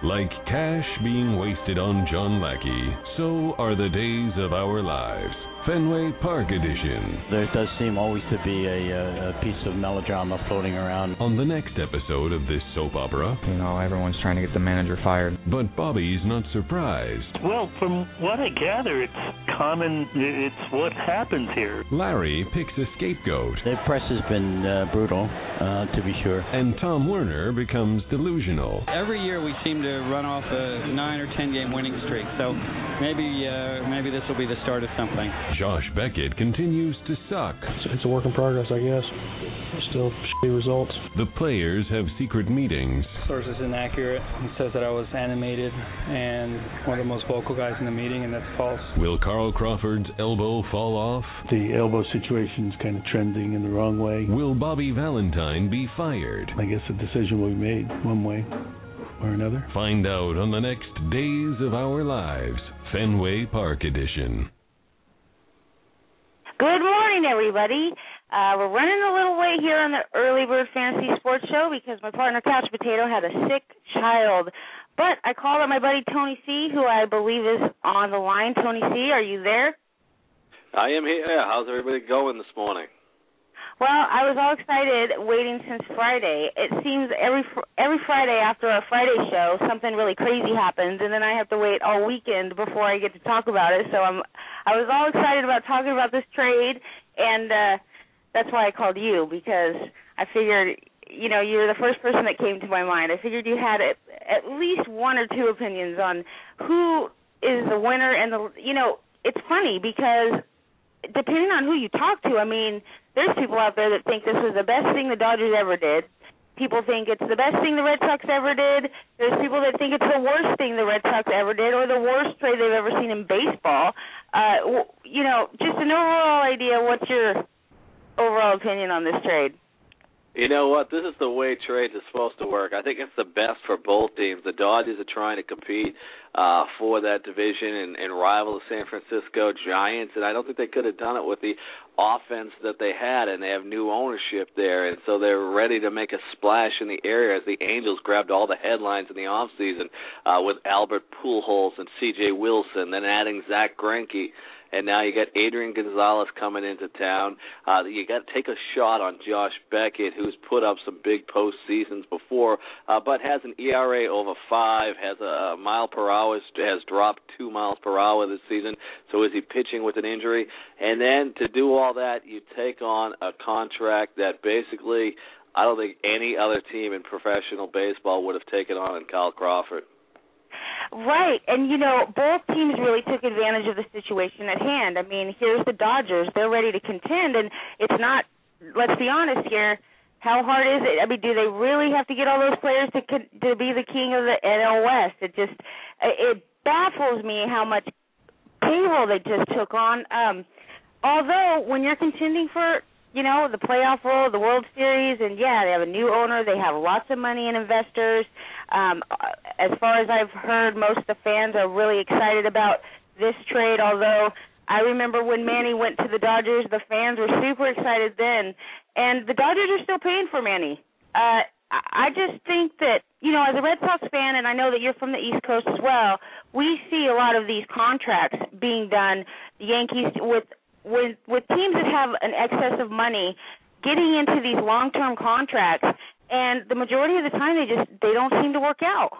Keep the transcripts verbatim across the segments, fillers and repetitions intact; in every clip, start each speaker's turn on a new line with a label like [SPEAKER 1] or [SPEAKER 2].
[SPEAKER 1] Like cash being wasted on John Lackey, so are the days of our lives. Fenway Park Edition.
[SPEAKER 2] There does seem always to be a, a piece of melodrama floating around.
[SPEAKER 1] On the next episode of this soap opera,
[SPEAKER 3] you know, everyone's trying to get the manager fired.
[SPEAKER 1] But Bobby's not surprised.
[SPEAKER 4] Well, from what I gather, it's common, it's what happens here.
[SPEAKER 1] Larry picks a scapegoat.
[SPEAKER 2] The press has been uh, brutal, uh, to be sure.
[SPEAKER 1] And Tom Werner becomes delusional.
[SPEAKER 5] Every year we seem to run off a nine or ten game winning streak, so maybe, uh, maybe this will be the start of something.
[SPEAKER 1] Josh Beckett continues to suck.
[SPEAKER 6] It's a work in progress, I guess. Still shitty results.
[SPEAKER 1] The players have secret meetings.
[SPEAKER 7] Source is inaccurate. He says that I was animated and one of the most vocal guys in the meeting, and that's false.
[SPEAKER 1] Will Carl Crawford's elbow fall off?
[SPEAKER 8] The elbow situation's kind of trending in the wrong way.
[SPEAKER 1] Will Bobby Valentine be fired?
[SPEAKER 8] I guess a decision will be made one way or another.
[SPEAKER 1] Find out on the next Days of Our Lives, Fenway Park Edition.
[SPEAKER 9] Good morning, everybody. Uh, we're running a little late here on the Early Bird Fantasy Sports Show because my partner Couch Potato had a sick child. But I called up my buddy Tony C., who I believe is on the line. Tony C., are you there?
[SPEAKER 10] I am here. How's everybody going this morning?
[SPEAKER 9] Well, I was all excited waiting since Friday. It seems every every Friday after our Friday show, something really crazy happens, and then I have to wait all weekend before I get to talk about it. So I'm I was all excited about talking about this trade, and uh, that's why I called you, because I figured, you know, you're the first person that came to my mind. I figured you had at, at least one or two opinions on who is the winner, and the you know, it's funny because depending on who you talk to, I mean, there's people out there that think this was the best thing the Dodgers ever did. People think it's the best thing the Red Sox ever did. There's people that think it's the worst thing the Red Sox ever did, or the worst trade they've ever seen in baseball. Uh, you know, just an overall idea. What's your overall opinion on this trade?
[SPEAKER 10] You know what? This is the way trades are supposed to work. I think it's the best for both teams. The Dodgers are trying to compete uh, for that division and, and rival the San Francisco Giants, and I don't think they could have done it with the offense that they had, and they have new ownership there, and so they're ready to make a splash in the area as the Angels grabbed all the headlines in the offseason uh, with Albert Pujols and C J Wilson, then adding Zach Greinke. And now you got Adrian Gonzalez coming into town. Uh, you got to take a shot on Josh Beckett, who's put up some big postseasons before, uh, but has an E R A over five, has a mile per hour, has dropped two miles per hour this season. So is he pitching with an injury? And then to do all that, you take on a contract that basically I don't think any other team in professional baseball would have taken on in Kyle Crawford.
[SPEAKER 9] Right, and, you know, both teams really took advantage of the situation at hand. I mean, here's the Dodgers. They're ready to contend, and it's not, let's be honest here, how hard is it? I mean, do they really have to get all those players to to be the king of the N L West? It just, it baffles me how much payroll they just took on. Um, although, when you're contending for, you know, the playoff role, the World Series, and, yeah, they have a new owner. They have lots of money and investors. Um, as far as I've heard, most of the fans are really excited about this trade, although I remember when Manny went to the Dodgers, the fans were super excited then. And the Dodgers are still paying for Manny. Uh, I just think that, you know, as a Red Sox fan, and I know that you're from the East Coast as well, we see a lot of these contracts being done, the Yankees with – With with teams that have an excess of money getting into these long-term contracts, and the majority of the time they just they don't seem to work out.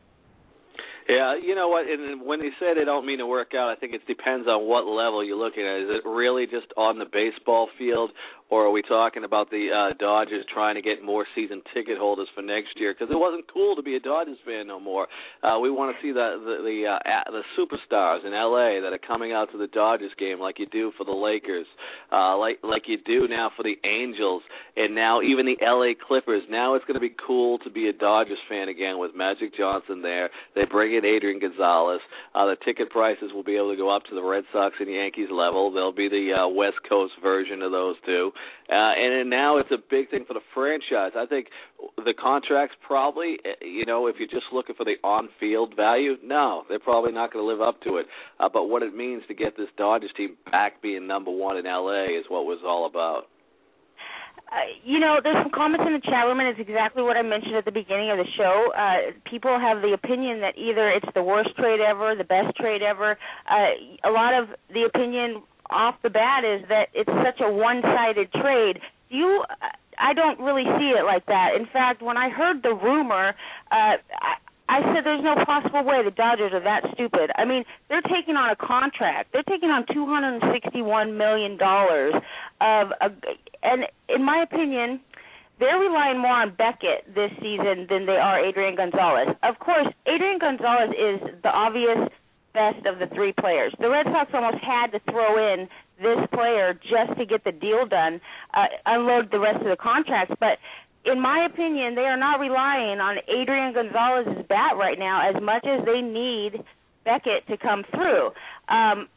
[SPEAKER 10] Yeah, you know what, and when they say they don't mean to work out, I think it depends on what level you're looking at. Is it really just on the baseball field, or are we talking about the uh, Dodgers trying to get more season ticket holders for next year? Because it wasn't cool to be a Dodgers fan no more. Uh, we want to see the the the, uh, the superstars in L A that are coming out to the Dodgers game like you do for the Lakers, uh, like like you do now for the Angels, and now even the L A Clippers. Now it's going to be cool to be a Dodgers fan again with Magic Johnson there. They bring in Adrian Gonzalez. Uh, the ticket prices will be able to go up to the Red Sox and Yankees level. They'll be the uh, West Coast version of those two. Uh, and, and now it's a big thing for the franchise. I think the contracts probably, you know, if you're just looking for the on-field value, no, they're probably not going to live up to it. Uh, but what it means to get this Dodgers team back being number one in L A is what it was all about.
[SPEAKER 9] Uh, you know, there's some comments in the chat room, and it's exactly what I mentioned at the beginning of the show. Uh, people have the opinion that either it's the worst trade ever, the best trade ever. Uh, a lot of the opinion off the bat is that it's such a one-sided trade. You, I don't really see it like that. In fact, when I heard the rumor, uh, I, I said there's no possible way the Dodgers are that stupid. I mean, they're taking on a contract. They're taking on two hundred sixty-one million dollars of, a, and in my opinion, they're relying more on Beckett this season than they are Adrian Gonzalez. Of course, Adrian Gonzalez is the obvious best of the three players. The Red Sox almost had to throw in this player just to get the deal done, uh, unload the rest of the contracts, but in my opinion, they are not relying on Adrian Gonzalez's bat right now as much as they need Beckett to come through. Um,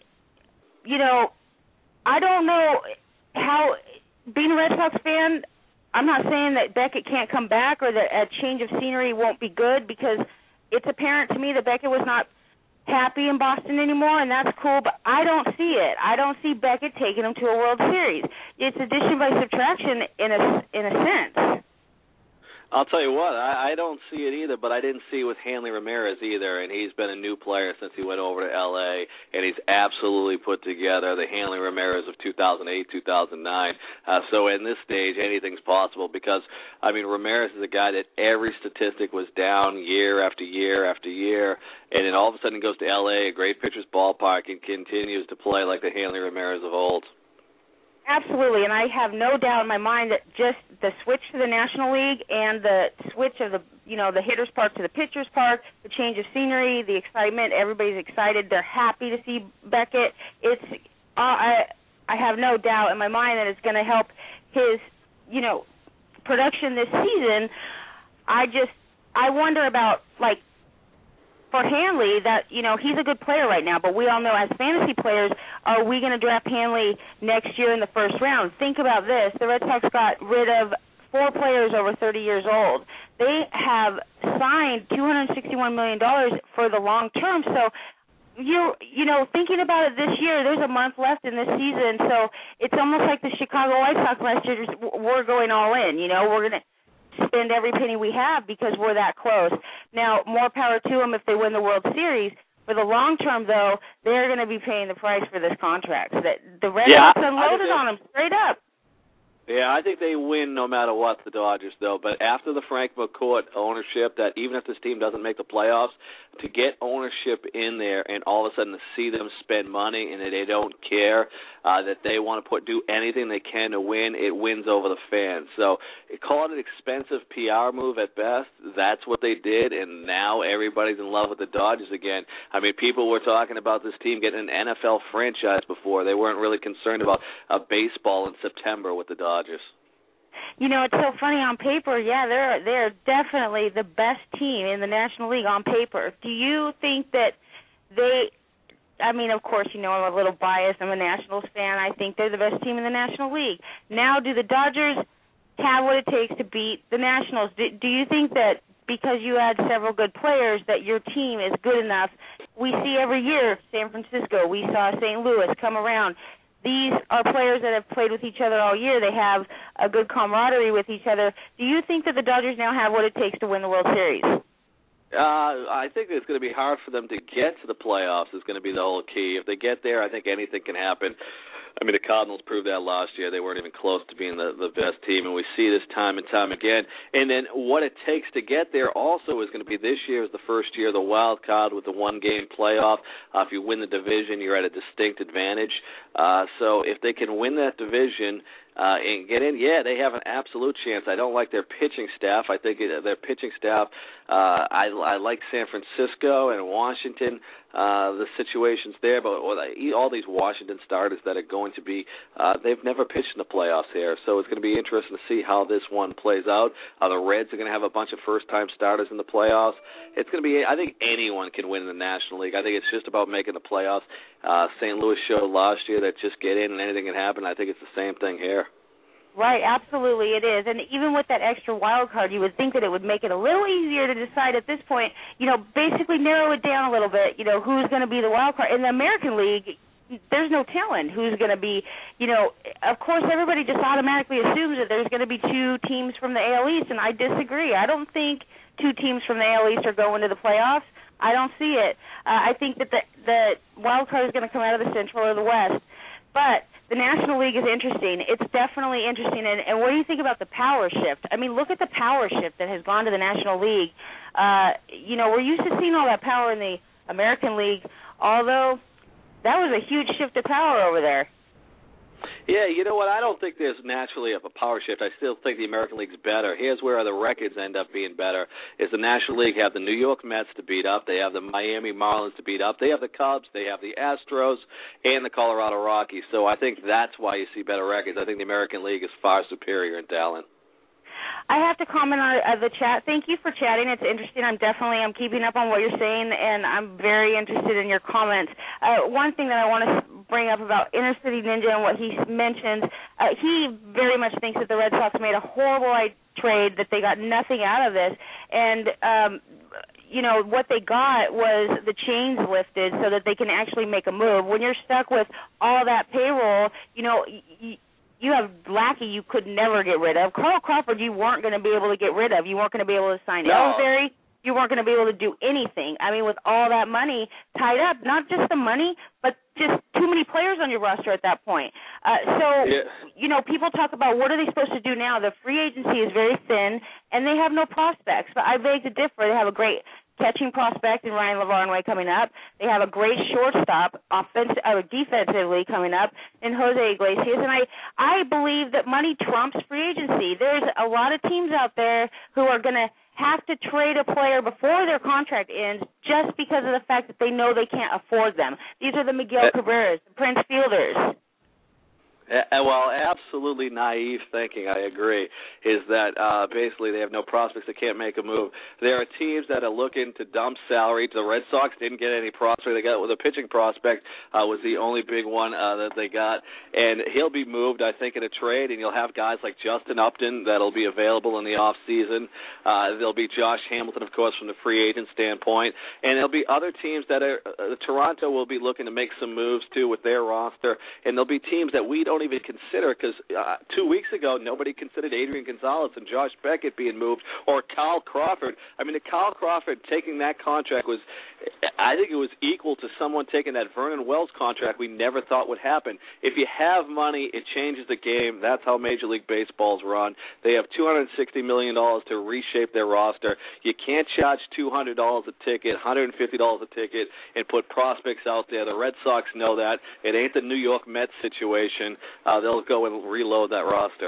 [SPEAKER 9] you know, I don't know how, being a Red Sox fan, I'm not saying that Beckett can't come back or that a change of scenery won't be good, because it's apparent to me that Beckett was not happy in Boston anymore, and that's cool, but I don't see it. I don't see Beckett taking them to a World Series. It's addition by subtraction in a, in a sense.
[SPEAKER 10] I'll tell you what, I, I don't see it either, but I didn't see it with Hanley Ramirez either, and he's been a new player since he went over to L A, and he's absolutely put together the Hanley Ramirez of two thousand eight, two thousand nine. Uh, so in this stage, anything's possible because, I mean, Ramirez is a guy that every statistic was down year after year after year, and then all of a sudden goes to L A, a great pitcher's ballpark, and continues to play like the Hanley Ramirez of old.
[SPEAKER 9] Absolutely, and I have no doubt in my mind that just the switch to the National League and the switch of the, you know, the hitter's park to the pitcher's park, the change of scenery, the excitement, everybody's excited. They're happy to see Beckett. It's, uh, I, I have no doubt in my mind that it's going to help his, you know, production this season. I just, I wonder about, like, for Hanley, that, you know, he's a good player right now, but we all know as fantasy players, are we going to draft Hanley next year in the first round? Think about this. The Red Sox got rid of four players over thirty years old. They have signed two hundred sixty-one million dollars for the long term, so you you know, thinking about it this year, there's a month left in this season, so it's almost like the Chicago White Sox last year, we're going all in, you know, we're going to spend every penny we have because we're that close. Now, more power to them if they win the World Series. For the long term, though, they're going to be paying the price for this contract. That the Red
[SPEAKER 10] yeah,
[SPEAKER 9] Sox unloaded on them straight up.
[SPEAKER 10] Yeah, I think they win no matter what, the Dodgers, though. But after the Frank McCourt ownership, that even if this team doesn't make the playoffs, to get ownership in there and all of a sudden to see them spend money and that they don't care, uh, that they want to put do anything they can to win, it wins over the fans. So call it an expensive P R move at best. That's what they did, and now everybody's in love with the Dodgers again. I mean, people were talking about this team getting an N F L franchise before. They weren't really concerned about uh, baseball in September with the Dodgers.
[SPEAKER 9] You know, it's so funny on paper. Yeah, they're they're definitely the best team in the National League on paper. Do you think that they? I mean, of course, you know I'm a little biased. I'm a Nationals fan. I think they're the best team in the National League. Now, do the Dodgers have what it takes to beat the Nationals? Do, do you think that because you had several good players that your team is good enough? We see every year San Francisco. We saw Saint Louis come around. These are players that have played with each other all year. They have a good camaraderie with each other. Do you think that the Dodgers now have what it takes to win the World Series?
[SPEAKER 10] Uh, I think it's going to be hard for them to get to the playoffs is going to be the whole key. If they get there, I think anything can happen. I mean, the Cardinals proved that last year. They weren't even close to being the, the best team, and we see this time and time again. And then what it takes to get there also is going to be this year is the first year of the wild card with the one-game playoff. Uh, if you win the division, you're at a distinct advantage. Uh, so if they can win that division uh, and get in, yeah, they have an absolute chance. I don't like their pitching staff. I think it, their pitching staff, uh, I, I like San Francisco and Washington, uh, the situations there, but all these Washington starters that are going to be, uh, they've never pitched in the playoffs here, so it's going to be interesting to see how this one plays out. Uh, the Reds are going to have a bunch of first-time starters in the playoffs. It's going to be, I think anyone can win in the National League. I think it's just about making the playoffs. Uh, Saint Louis showed last year that just get in and anything can happen. I think it's the same thing here.
[SPEAKER 9] Right, absolutely it is. And even with that extra wild card, you would think that it would make it a little easier to decide at this point, you know, basically narrow it down a little bit, you know, who's going to be the wild card. In the American League, there's no telling who's going to be, you know, of course everybody just automatically assumes that there's going to be two teams from the A L East, and I disagree. I don't think two teams from the A L East are going to the playoffs. I don't see it. Uh, I think that the, the wild card is going to come out of the Central or the West. But the National League is interesting. It's definitely interesting. And, and what do you think about the power shift? I mean, look at the power shift that has gone to the National League. Uh, you know, we're used to seeing all that power in the American League, although that was a huge shift of power over there.
[SPEAKER 10] Yeah, you know what? I don't think there's naturally a power shift. I still think the American League's better. Here's where the records end up being better. Is the National League have the New York Mets to beat up. They have the Miami Marlins to beat up. They have the Cubs. They have the Astros and the Colorado Rockies. So I think that's why you see better records. I think the American League is far superior in talent.
[SPEAKER 9] I have to comment on uh, the chat. Thank you for chatting. It's interesting. I'm definitely I'm keeping up on what you're saying, and I'm very interested in your comments. Uh, one thing that I want to bring up about Inner City Ninja and what he mentioned, uh, he very much thinks that the Red Sox made a horrible trade, that they got nothing out of this, and um, you know, what they got was the chains lifted so that they can actually make a move. When you're stuck with all that payroll, you know, y- you have Lackey you could never get rid of. Carl Crawford you weren't going to be able to get rid of. You weren't going to be able to sign
[SPEAKER 10] no.
[SPEAKER 9] Ellsbury. You weren't going to be able to do anything. I mean, with all that money tied up, not just the money, but just too many players on your roster at that point. Uh, so,
[SPEAKER 10] yeah.
[SPEAKER 9] you know, people talk about what are they supposed to do now. The free agency is very thin, and they have no prospects. But I beg to differ. They have a great catching prospect in Ryan LaVarnway coming up. They have a great shortstop offensive, uh, defensively coming up in Jose Iglesias. And I, I believe that money trumps free agency. There's a lot of teams out there who are going to have to trade a player before their contract ends just because of the fact that they know they can't afford them. These are the Miguel Cabreras, the Prince Fielders.
[SPEAKER 10] Uh, well, absolutely naive thinking, I agree, is that uh, basically they have no prospects, they can't make a move. There are teams that are looking to dump salary. The Red Sox didn't get any prospect. They got with a pitching prospect uh, was the only big one uh, that they got, and he'll be moved, I think, in a trade, and you'll have guys like Justin Upton that'll be available in the off season. Uh, there'll be Josh Hamilton, of course, from the free agent standpoint, and there'll be other teams that are uh, Toronto will be looking to make some moves too with their roster, and there'll be teams that we don't Don't even consider, because uh, two weeks ago nobody considered Adrian Gonzalez and Josh Beckett being moved, or Kyle Crawford. I mean, the Kyle Crawford taking that contract was, I think it was equal to someone taking that Vernon Wells contract we never thought would happen. If you have money, it changes the game. That's how Major League Baseball's run. They have two hundred sixty million dollars to reshape their roster. You can't charge two hundred dollars a ticket, one hundred fifty dollars a ticket, and put prospects out there. The Red Sox know that. It ain't the New York Mets situation. Uh, they'll go and reload that roster.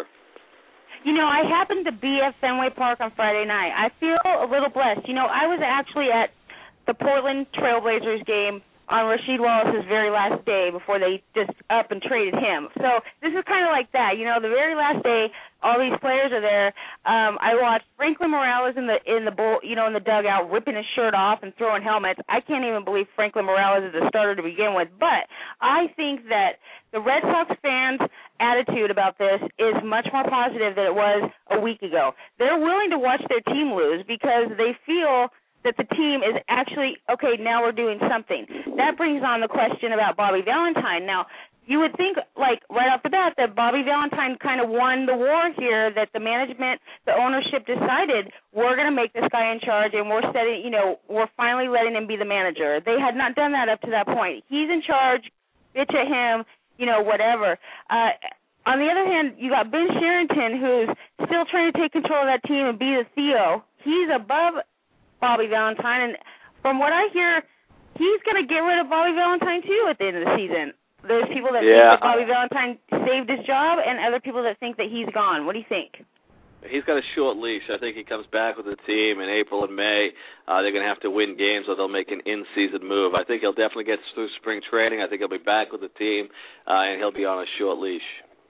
[SPEAKER 9] You know, I happened to be at Fenway Park on Friday night. I feel a little blessed. You know, I was actually at the Portland Trailblazers game on Rasheed Wallace's very last day before they just up and traded him. So this is kind of like that. You know, the very last day, all these players are there. Um, I watched Franklin Morales in the in the bull, you know, in the dugout, ripping his shirt off and throwing helmets. I can't even believe Franklin Morales is a starter to begin with. But I think that the Red Sox fans' attitude about this is much more positive than it was a week ago. They're willing to watch their team lose because they feel that the team is actually, okay, now we're doing something. That brings on the question about Bobby Valentine. Now, you would think, like, right off the bat that Bobby Valentine kind of won the war here, that the management, the ownership decided we're going to make this guy in charge and we're setting, you know, we're finally letting him be the manager. They had not done that up to that point. He's in charge, bitch at him, you know, whatever. Uh, on the other hand, you got Ben Cherington, who's still trying to take control of that team and be the Theo. He's above Bobby Valentine, and from what I hear, he's going to get rid of Bobby Valentine, too, at the end of the season. There's people that
[SPEAKER 10] yeah.
[SPEAKER 9] think that Bobby Valentine saved his job, and other people that think that he's gone. What do you think?
[SPEAKER 10] He's got a short leash. I think he comes back with the team in April and May. Uh, they're going to have to win games, or they'll make an in-season move. I think he'll definitely get through spring training. I think he'll be back with the team, uh, and he'll be on a short leash.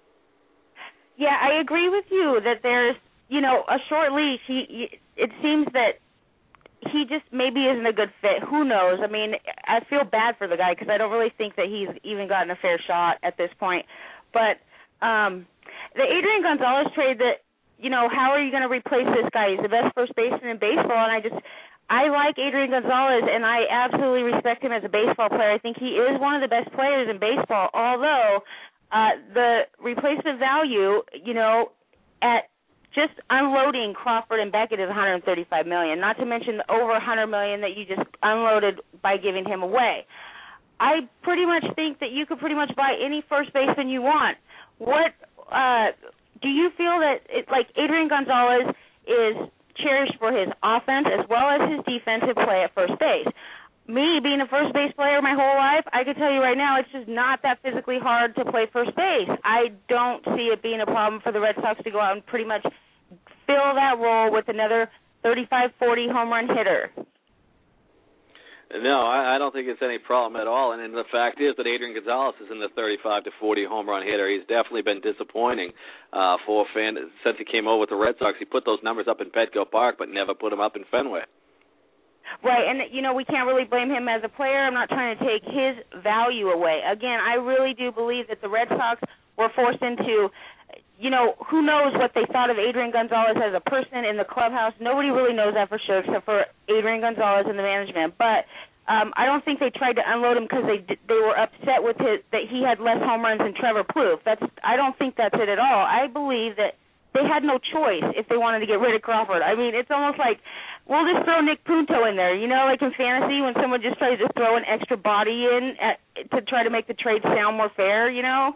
[SPEAKER 9] Yeah, I agree with you that there's, you know, a short leash. He, it seems that he just maybe isn't a good fit. Who knows? I mean, I feel bad for the guy because I don't really think that he's even gotten a fair shot at this point. But um, the Adrian Gonzalez trade, that, you know, how are you going to replace this guy? He's the best first baseman in baseball, and I just, I like Adrian Gonzalez, and I absolutely respect him as a baseball player. I think he is one of the best players in baseball, although uh, the replacement value, you know, at just unloading Crawford and Beckett is one hundred thirty-five million dollars, not to mention the over one hundred million dollars that you just unloaded by giving him away. I pretty much think that you could pretty much buy any first baseman you want. What uh, do you feel that, it, like, Adrian Gonzalez is cherished for his offense as well as his defensive play at first base? Me, being a first base player my whole life, I can tell you right now it's just not that physically hard to play first base. I don't see it being a problem for the Red Sox to go out and pretty much fill that role with another thirty-five, forty home run hitter.
[SPEAKER 10] No, I, I don't think it's any problem at all. And, and the fact is that Adrian Gonzalez is in the thirty-five to forty home run hitter. He's definitely been disappointing uh, for a fan since he came over with the Red Sox. He put those numbers up in Petco Park, but never put them up in Fenway.
[SPEAKER 9] Right, and, you know, we can't really blame him as a player. I'm not trying to take his value away. Again, I really do believe that the Red Sox were forced into, you know, who knows what they thought of Adrian Gonzalez as a person in the clubhouse. Nobody really knows that for sure except for Adrian Gonzalez and the management. But um, I don't think they tried to unload him because they they were upset with his, that he had less home runs than Trevor Plouffe. That's I don't think that's it at all. I believe that they had no choice if they wanted to get rid of Crawford. I mean, it's almost like, we'll just throw Nick Punto in there. You know, like in fantasy when someone just tries to throw an extra body in at, to try to make the trade sound more fair, you know?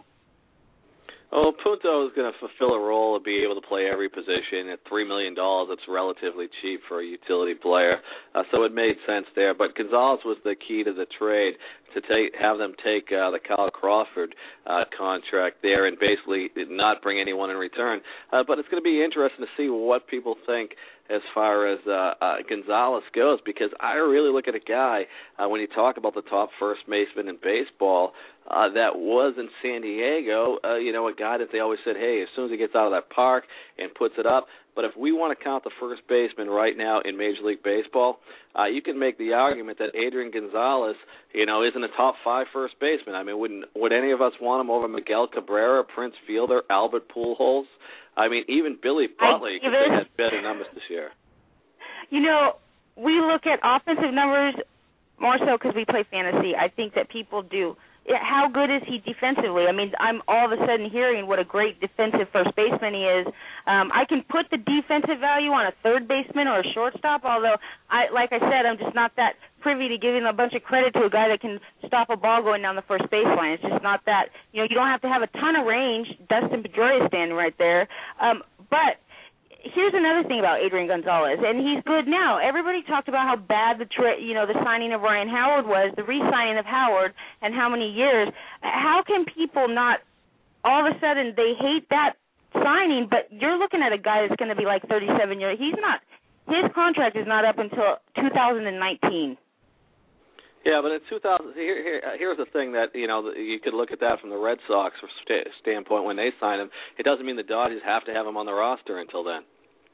[SPEAKER 10] Oh, Punto is going to fulfill a role of being able to play every position. At three million dollars, it's relatively cheap for a utility player, uh, so it made sense there. But Gonzalez was the key to the trade, to take, have them take uh, the Kyle Crawford uh, contract there and basically not bring anyone in return. Uh, but it's going to be interesting to see what people think as far as uh, uh, Gonzalez goes, because I really look at a guy, uh, when you talk about the top first baseman in baseball, uh, that was in San Diego, uh, you know, a guy that they always said, hey, as soon as he gets out of that park and puts it up. But if we want to count the first baseman right now in Major League Baseball, uh, you can make the argument that Adrian Gonzalez, you know, isn't a top five first baseman. I mean, wouldn't, would any of us want him over Miguel Cabrera, Prince Fielder, Albert Pujols? I mean, even Billy Butler, because they had better numbers this year.
[SPEAKER 9] You know, we look at offensive numbers more so because we play fantasy. I think that people do. How good is he defensively? I mean, I'm all of a sudden hearing what a great defensive first baseman he is. Um, I can put the defensive value on a third baseman or a shortstop, although, I, like I said, I'm just not that privy to giving a bunch of credit to a guy that can stop a ball going down the first baseline. It's just not that. You know, you don't have to have a ton of range. Dustin Pedroia is standing right there. Um, but here's another thing about Adrian Gonzalez, and he's good now. Everybody talked about how bad the tra- you know the signing of Ryan Howard was, the re-signing of Howard, and how many years. How can people not all of a sudden they hate that signing? But you're looking at a guy that's going to be like thirty-seven years. He's not. His contract is not up until two thousand nineteen.
[SPEAKER 10] Yeah, but in two thousand, here, here, here's the thing that, you know, you could look at that from the Red Sox st- standpoint when they sign him. It doesn't mean the Dodgers have to have him on the roster until then.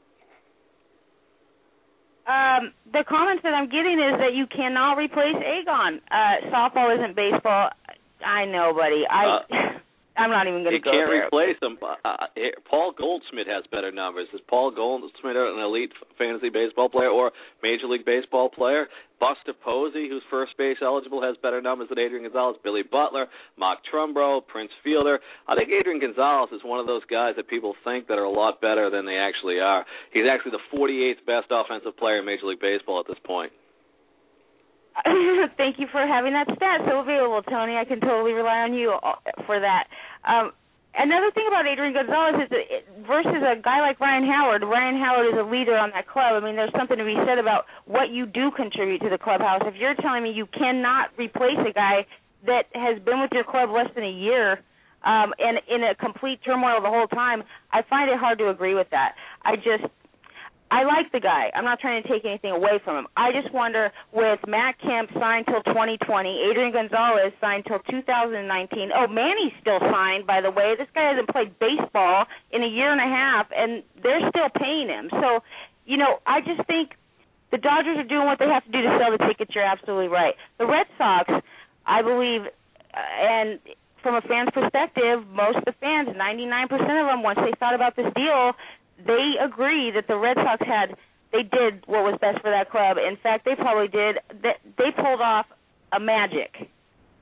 [SPEAKER 9] Um, the comments that I'm getting is that you cannot replace Agon. Uh, softball isn't baseball. I know, buddy. I, uh, I'm not even going to go there.
[SPEAKER 10] You can't replace him. Uh, Paul Goldschmidt has better numbers. Is Paul Goldschmidt an elite fantasy baseball player or Major League Baseball player? Buster Posey, who's first base eligible, has better numbers than Adrian Gonzalez. Billy Butler, Mark Trumbo, Prince Fielder. I think Adrian Gonzalez is one of those guys that people think that are a lot better than they actually are. He's actually the forty-eighth best offensive player in Major League Baseball at this point.
[SPEAKER 9] Thank you for having that stat so available, Tony. I can totally rely on you for that. Um, another thing about Adrian Gonzalez is that it, versus a guy like Ryan Howard, Ryan Howard is a leader on that club. I mean, there's something to be said about what you do contribute to the clubhouse. If you're telling me you cannot replace a guy that has been with your club less than a year um, and in a complete turmoil the whole time, I find it hard to agree with that. I just... I like the guy. I'm not trying to take anything away from him. I just wonder, with Matt Kemp signed till twenty twenty, Adrian Gonzalez signed till two thousand nineteen. Oh, Manny's still signed, by the way. This guy hasn't played baseball in a year and a half, and they're still paying him. So, you know, I just think the Dodgers are doing what they have to do to sell the tickets. You're absolutely right. The Red Sox, I believe, uh, and from a fan's perspective, most of the fans, ninety-nine percent of them, once they thought about this deal, they agree that the Red Sox had they did what was best for that club. In fact, they probably did. They, they pulled off a magic.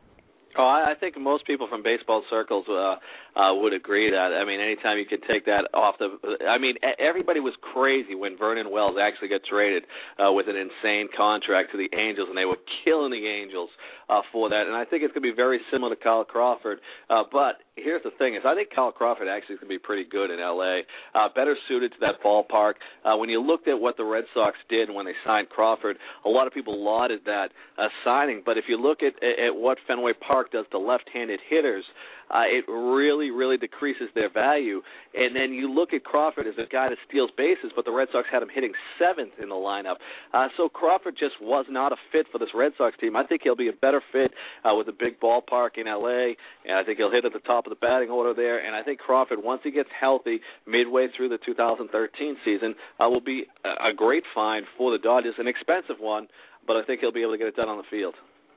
[SPEAKER 10] Oh, I think most people from baseball circles uh, uh, would agree that. I mean, anytime you can take that off the – I mean, everybody was crazy when Vernon Wells actually got traded uh, with an insane contract to the Angels, and they were killing the Angels uh, for that. And I think it's going to be very similar to Kyle Crawford. Uh, but here's the thing is I think Kyle Crawford actually is going to be pretty good in L A, uh, better suited to that ballpark. Uh, when you looked at what the Red Sox did when they signed Crawford, a lot of people lauded that uh, signing. But if you look at, at what Fenway Park does to left-handed hitters, uh, it really, really decreases their value. And then you look at Crawford as a guy that steals bases, but the Red Sox had him hitting seventh in the lineup. Uh, so Crawford just was not a fit for this Red Sox team. I think he'll be a better fit uh, with a big ballpark in L A, and I think he'll hit at the top of the batting order there. And I think Crawford, once he gets healthy midway through the two thousand thirteen season, uh, will be a, a great find for the Dodgers, an expensive one, but I think he'll be able to get it done on the field.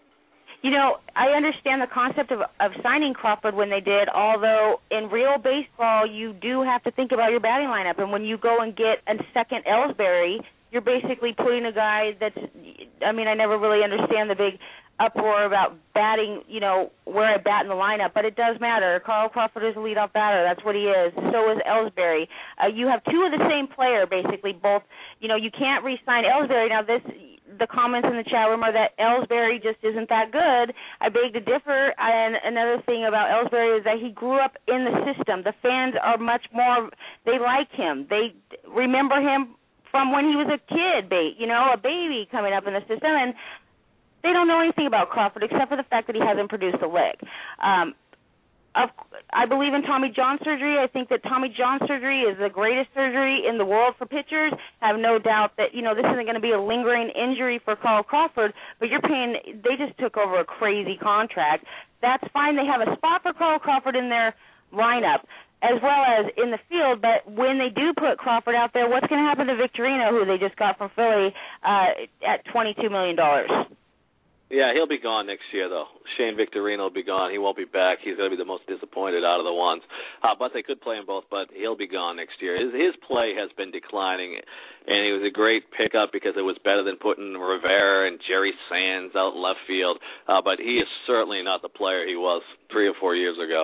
[SPEAKER 9] You know, I understand the concept of, of signing Crawford when they did, although in real baseball you do have to think about your batting lineup. And when you go and get a second Ellsbury, you're basically putting a guy that's, I mean, I never really understand the big uproar about batting, you know, where I bat in the lineup, but it does matter. Carl Crawford is a leadoff batter. That's what he is. So is Ellsbury. Uh, you have two of the same player, basically, both. You know, you can't re-sign Ellsbury. Now, this, the comments in the chat room are that Ellsbury just isn't that good. I beg to differ. And another thing about Ellsbury is that he grew up in the system. The fans are much more, they like him. They remember him from when he was a kid, you know, a baby coming up in the system, and they don't know anything about Crawford except for the fact that he hasn't produced a lick. Um, of, I believe in Tommy John surgery. I think that Tommy John surgery is the greatest surgery in the world for pitchers. I have no doubt that, you know, this isn't going to be a lingering injury for Carl Crawford, but you're paying, they just took over a crazy contract. That's fine. They have a spot for Carl Crawford in their lineup as well as in the field, but when they do put Crawford out there, what's going to happen to Victorino, who they just got from Philly uh, at twenty-two million dollars?
[SPEAKER 10] Yeah, he'll be gone next year, though. Shane Victorino will be gone. He won't be back. He's going to be the most disappointed out of the ones. Uh, but they could play him both, but he'll be gone next year. His, his play has been declining, and he was a great pickup because it was better than putting Rivera and Jerry Sands out in left field. Uh, but he is certainly not the player he was three or four years ago.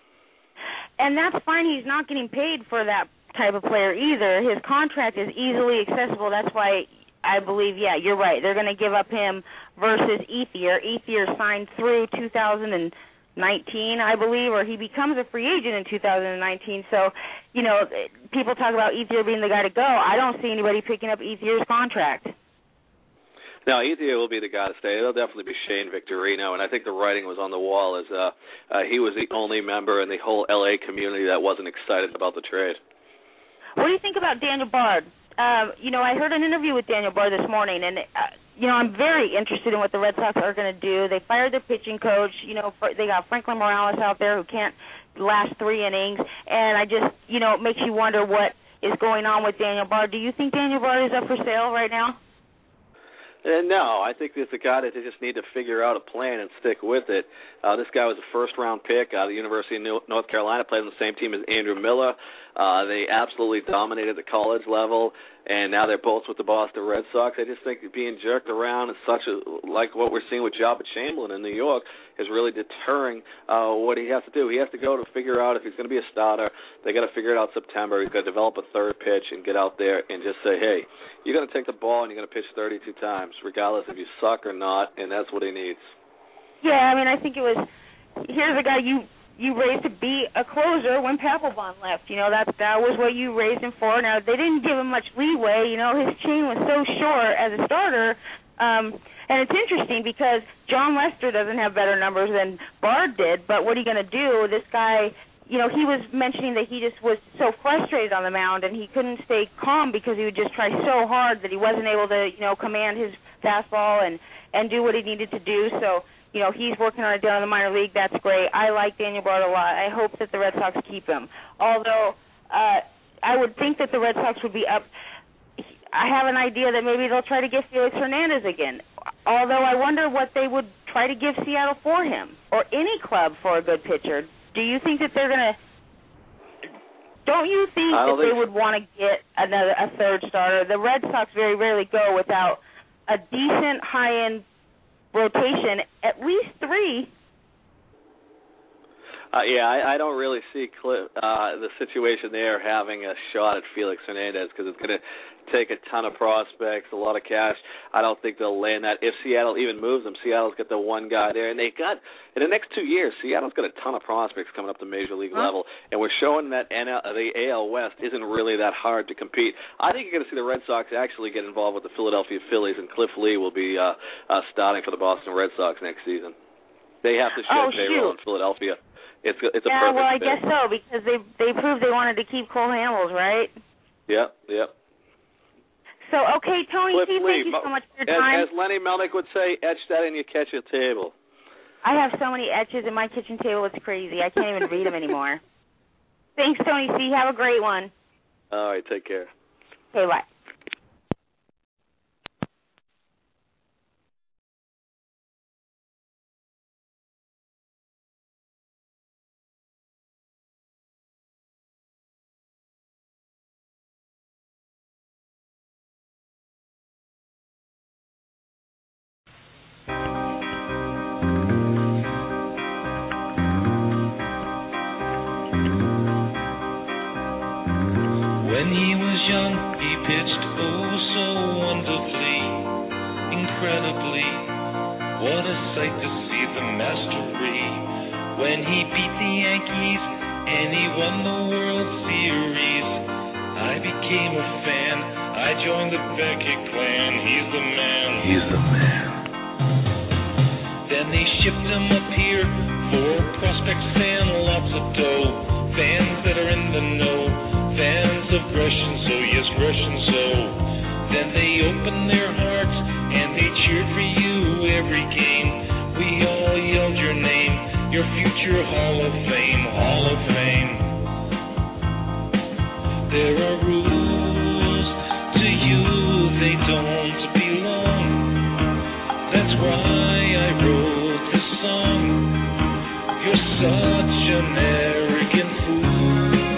[SPEAKER 9] And that's fine. He's not getting paid for that type of player either. His contract is easily accessible. That's why I believe, yeah, you're right. They're going to give up him versus Ethier. Ethier signed through two thousand nineteen, I believe, or he becomes a free agent in two thousand nineteen. So, you know, people talk about Ethier being the guy to go. I don't see anybody picking up Ethier's contract.
[SPEAKER 10] No, Ethier will be the guy to stay. It'll definitely be Shane Victorino, and I think the writing was on the wall as uh, uh, he was the only member in the whole L A community that wasn't excited about the trade.
[SPEAKER 9] What do you think about Daniel Bard? Uh, you know, I heard an interview with Daniel Bard this morning, and, uh, you know, I'm very interested in what the Red Sox are going to do. They fired their pitching coach. You know, for, they got Franklin Morales out there who can't last three innings, and I just, you know, it makes you wonder what is going on with Daniel Bard. Do you think Daniel Bard is up for sale right now?
[SPEAKER 10] Uh, no, I think it's a guy that they just need to figure out a plan and stick with it. Uh, this guy was a first-round pick out of the University of North Carolina, played on the same team as Andrew Miller. Uh, they absolutely dominated the college level, and now they're both with the Boston Red Sox. I just think being jerked around is such a, like what we're seeing with Jabba Chamberlain in New York, is really deterring uh, what he has to do. He has to go to figure out if he's going to be a starter. They got to figure it out September. He's got to develop a third pitch and get out there and just say, hey, you're going to take the ball and you're going to pitch thirty-two times, regardless if you suck or not, and that's what he needs.
[SPEAKER 9] Yeah, I mean, I think it was, here's a guy you you raised to be a closer when Papelbon left. You know, that that was what you raised him for. Now, they didn't give him much leeway. You know, his chain was so short as a starter. Um, and it's interesting because John Lester doesn't have better numbers than Bard did, but what are you going to do? This guy, you know, he was mentioning that he just was so frustrated on the mound and he couldn't stay calm because he would just try so hard that he wasn't able to, you know, command his fastball and, and do what he needed to do. So, you know, he's working on it down in the minor league. That's great. I like Daniel Bard a lot. I hope that the Red Sox keep him. Although uh, I would think that the Red Sox would be up. I have an idea that maybe they'll try to get Felix Hernandez again. Although I wonder what they would try to give Seattle for him or any club for a good pitcher. Do you think that they're going to Don't you think
[SPEAKER 10] that
[SPEAKER 9] that
[SPEAKER 10] think
[SPEAKER 9] they would want to get another a third starter? The Red Sox very rarely go without a decent high-end rotation, at least three.
[SPEAKER 10] Uh, yeah, I, I don't really see Cliff, uh, the situation there having a shot at Felix Hernandez because it's going to take a ton of prospects, a lot of cash. I don't think they'll land that. If Seattle even moves them, Seattle's got the one guy there, and they got in the next two years, Seattle's got a ton of prospects coming up to major league huh? level, and we're showing that N L, the A L West isn't really that hard to compete. I think you're going to see the Red Sox actually get involved with the Philadelphia Phillies, and Cliff Lee will be uh, uh, starting for the Boston Red Sox next season. They have to share
[SPEAKER 9] oh,
[SPEAKER 10] payroll in Philadelphia. It's it's a
[SPEAKER 9] yeah,
[SPEAKER 10] perfect
[SPEAKER 9] well, I
[SPEAKER 10] fit.
[SPEAKER 9] guess so because they they proved they wanted to keep Cole Hamels, right?
[SPEAKER 10] Yep, yep.
[SPEAKER 9] So okay, Tony
[SPEAKER 10] Cliff
[SPEAKER 9] C,
[SPEAKER 10] Lee,
[SPEAKER 9] thank you so much for your
[SPEAKER 10] as,
[SPEAKER 9] time.
[SPEAKER 10] As Lenny Melnick would say, etch that in your kitchen table.
[SPEAKER 9] I have so many etches in my kitchen table, it's crazy. I can't even read them anymore. Thanks, Tony C. Have a great one.
[SPEAKER 10] All right, take care.
[SPEAKER 9] Okay, bye.
[SPEAKER 11] When he was young, he pitched oh so wonderfully, incredibly. What a sight to see the mastery. When he beat the Yankees and he won the World Series, I became a fan. I joined the Beckett clan. He's the man. He's the man. Then they shipped him up here for prospects and lots of dough. Fans that are in the know. Fans of Russian, so yes, Russian, so. Then they opened their hearts and they cheered for you every game. We all yelled your name, your future Hall of Fame, Hall of Fame. There are rules to you, they don't belong. That's why I wrote this song. You're such an arrogant fool.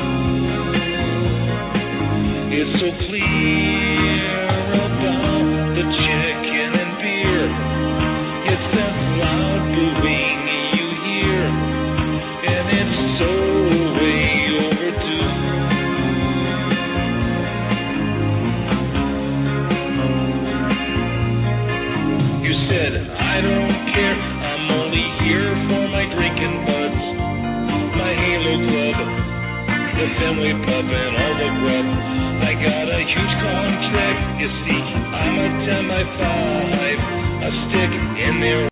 [SPEAKER 11] It's so clear about the chicken and beer. It's that loud booing you hear, and it's so way overdue. You said, I don't care, I'm only here for my drinking buds, my Halo Club, the Fenway Pub, and all the grub. I got a huge contract, you see, I'm a ten by five, a stick in there.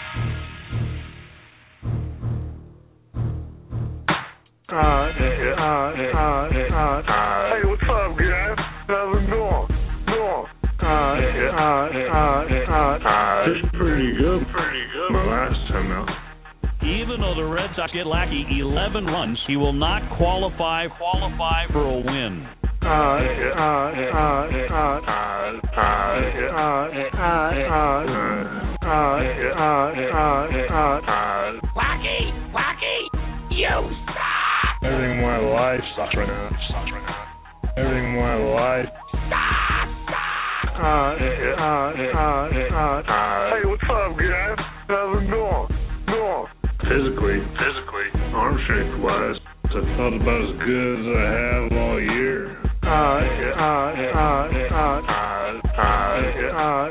[SPEAKER 12] Uh, uh, uh, uh, uh, hey, what's up, guys? How's it going? Going? Uh, uh, uh, uh, uh, it's pretty good, pretty good. My last time out.
[SPEAKER 13] Even though the Red Sox get Lackey eleven runs, he will not qualify qualify for a win.
[SPEAKER 12] Uh, uh, uh, uh, uh, uh, uh,
[SPEAKER 11] Wacky, Wacky, you suck!
[SPEAKER 12] Everything in my life sucks right now. Sucks right now. Everything in my life
[SPEAKER 11] sucks.
[SPEAKER 12] Uh, uh, uh, uh, uh, hey, what's up, guys? How's it going? Going? Physically, physically, arm strength wise, I felt about as good as I have all year. Uh, uh, uh, uh, uh, uh, uh,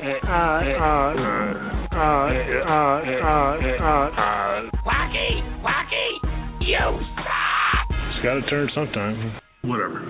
[SPEAKER 12] uh, uh,
[SPEAKER 11] Wacky, Wacky, you suck!
[SPEAKER 12] It's gotta turn sometime. Whatever.